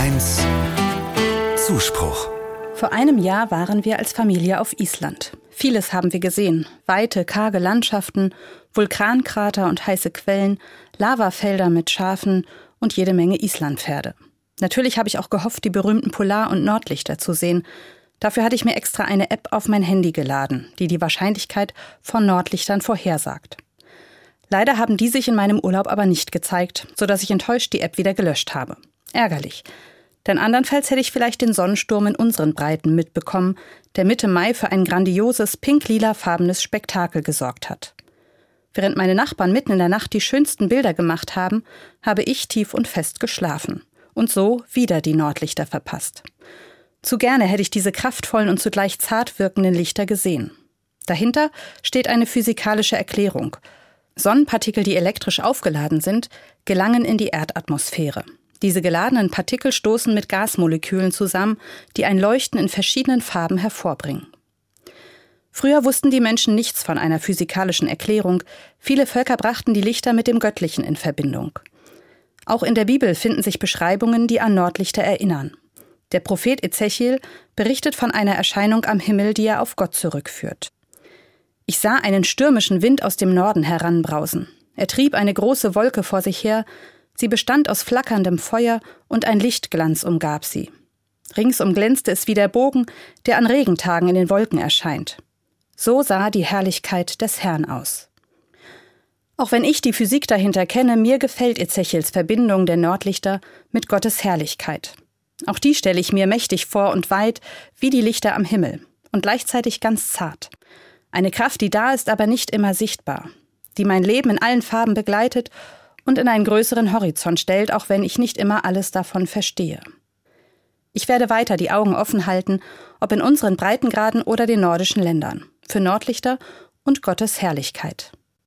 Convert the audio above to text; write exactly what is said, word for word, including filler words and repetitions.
eins Zuspruch. Vor einem Jahr waren wir als Familie auf Island. Vieles haben wir gesehen. Weite, karge Landschaften, Vulkankrater und heiße Quellen, Lavafelder mit Schafen und jede Menge Islandpferde. Natürlich habe ich auch gehofft, die berühmten Polar- und Nordlichter zu sehen. Dafür hatte ich mir extra eine App auf mein Handy geladen, die die Wahrscheinlichkeit von Nordlichtern vorhersagt. Leider haben die sich in meinem Urlaub aber nicht gezeigt, sodass ich enttäuscht die App wieder gelöscht habe. Ärgerlich. Denn andernfalls hätte ich vielleicht den Sonnensturm in unseren Breiten mitbekommen, der Mitte Mai für ein grandioses pink-lila-farbenes Spektakel gesorgt hat. Während meine Nachbarn mitten in der Nacht die schönsten Bilder gemacht haben, habe ich tief und fest geschlafen und so wieder die Nordlichter verpasst. Zu gerne hätte ich diese kraftvollen und zugleich zart wirkenden Lichter gesehen. Dahinter steht eine physikalische Erklärung. Sonnenpartikel, die elektrisch aufgeladen sind, gelangen in die Erdatmosphäre. Diese geladenen Partikel stoßen mit Gasmolekülen zusammen, die ein Leuchten in verschiedenen Farben hervorbringen. Früher wussten die Menschen nichts von einer physikalischen Erklärung. Viele Völker brachten die Lichter mit dem Göttlichen in Verbindung. Auch in der Bibel finden sich Beschreibungen, die an Nordlichter erinnern. Der Prophet Ezechiel berichtet von einer Erscheinung am Himmel, die er auf Gott zurückführt. Ich sah einen stürmischen Wind aus dem Norden heranbrausen. Er trieb eine große Wolke vor sich her. Sie bestand aus flackerndem Feuer und ein Lichtglanz umgab sie. Ringsum glänzte es wie der Bogen, der an Regentagen in den Wolken erscheint. So sah die Herrlichkeit des Herrn aus. Auch wenn ich die Physik dahinter kenne, mir gefällt Ezechiels Verbindung der Nordlichter mit Gottes Herrlichkeit. Auch die stelle ich mir mächtig vor und weit, wie die Lichter am Himmel, und gleichzeitig ganz zart. Eine Kraft, die da ist, aber nicht immer sichtbar, die mein Leben in allen Farben begleitet und in einen größeren Horizont stellt, auch wenn ich nicht immer alles davon verstehe. Ich werde weiter die Augen offen halten, ob in unseren Breitengraden oder den nordischen Ländern, für Nordlichter und Gottes Herrlichkeit.